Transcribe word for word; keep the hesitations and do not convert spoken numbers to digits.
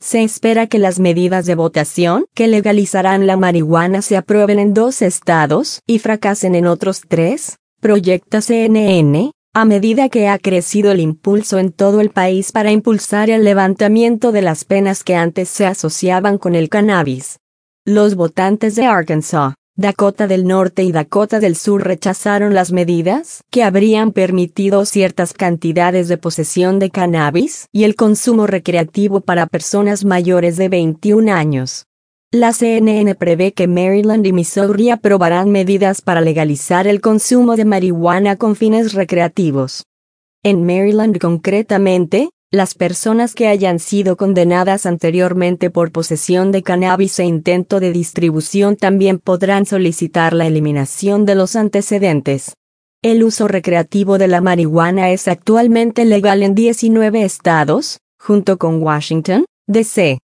Se espera que las medidas de votación que legalizarán la marihuana se aprueben en dos estados y fracasen en otros tres, proyecta C N N, a medida que ha crecido el impulso en todo el país para impulsar el levantamiento de las penas que antes se asociaban con el cannabis. Los votantes de Arkansas, Dakota del Norte y Dakota del Sur rechazaron las medidas que habrían permitido ciertas cantidades de posesión de cannabis y el consumo recreativo para personas mayores de veintiún años. La C N N prevé que Maryland y Missouri aprobarán medidas para legalizar el consumo de marihuana con fines recreativos. En Maryland concretamente, las personas que hayan sido condenadas anteriormente por posesión de cannabis e intento de distribución también podrán solicitar la eliminación de los antecedentes. El uso recreativo de la marihuana es actualmente legal en diecinueve estados, junto con Washington, D C